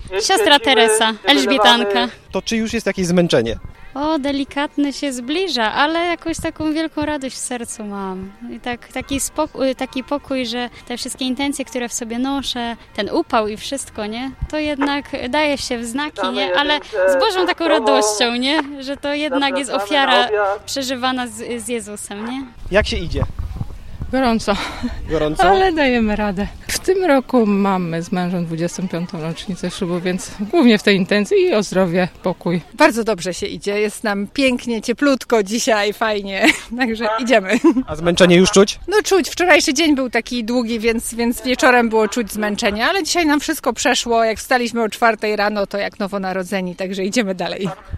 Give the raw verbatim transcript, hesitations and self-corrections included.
Siostra Teresa, Elżbietanka. To czy już jest jakieś zmęczenie? O, delikatny się zbliża, ale jakąś taką wielką radość w sercu mam. I tak, taki, spokój, taki pokój, że te wszystkie intencje, które w sobie noszę, ten upał i wszystko, nie? To jednak daje się w znaki, nie? Ale z Bożą taką radością, nie? Że to jednak jest ofiara przeżywana z, z Jezusem, nie? Jak się idzie? Gorąco, Gorąco? ale dajemy radę. W tym roku mamy z mężem dwudziestą piątą rocznicę ślubu, więc głównie w tej intencji i o zdrowie, pokój. Bardzo dobrze się idzie, jest nam pięknie, cieplutko dzisiaj, fajnie, także idziemy. A zmęczenie już czuć? No czuć, wczorajszy dzień był taki długi, więc, więc wieczorem było czuć zmęczenie, ale dzisiaj nam wszystko przeszło, jak wstaliśmy o czwartej rano, to jak nowonarodzeni, także idziemy dalej.